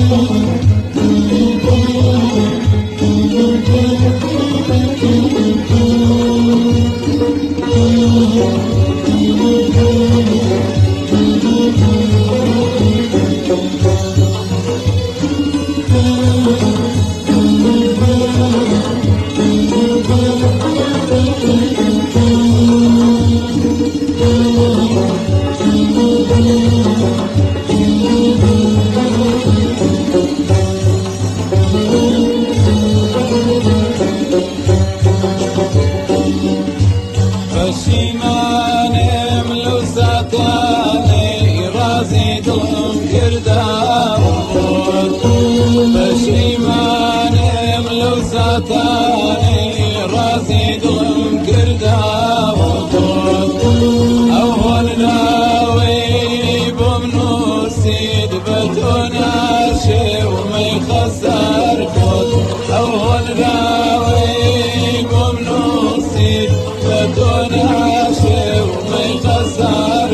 پشیمانم لەو ساتانەی ڕازی دڵم کرداوە بۆت پشیمانم لەو ساتانەی ڕازی دڵم کرداوە بۆت ئەو هۆنراوەی بۆم نووسید بە تۆ ناشێ ومەی خەسار کۆت ئەو هۆنراوەی بۆم نووسید بە تۆ ناشێ ومەی خەسار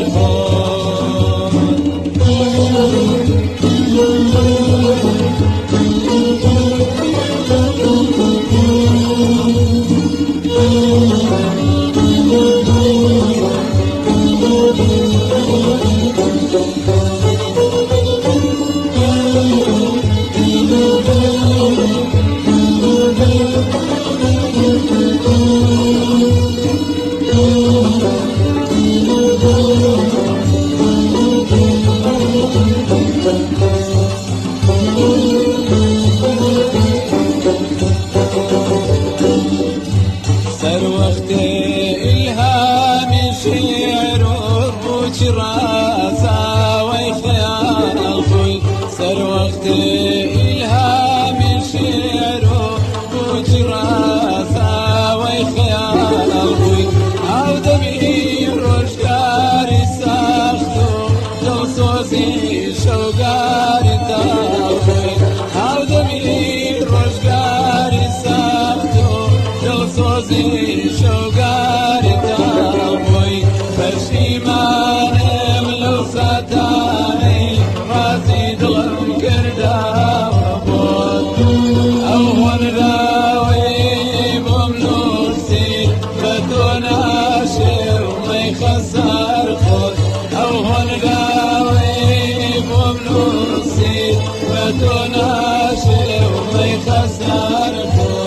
سر وقت إلهامي شعر الروج راسا وخيال الخوي سر وقت إلهامي شعر الروج راسا وخيال الخوي عود بي رشكاري ساختو لو سوزي شوقاري تاخوي عود بي رشكاري ساختو سوزی شوگاری تاوی پشیمانم لەو ساتانەی ڕازی دڵم کرداوە بۆت ئەو هۆنراوەی بۆم نووسید بە تۆ ناشێ ومەی خەسار خۆت ئەو هۆنراوەی بۆم نووسید بە تۆ ناشێ ومەی خەسار خۆت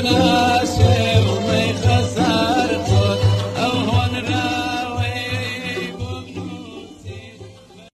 بتونه